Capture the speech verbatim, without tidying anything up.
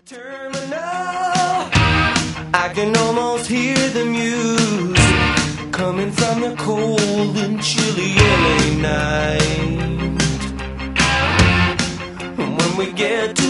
terminal, I can almost hear the music coming from the cold and chilly L A night. When we get to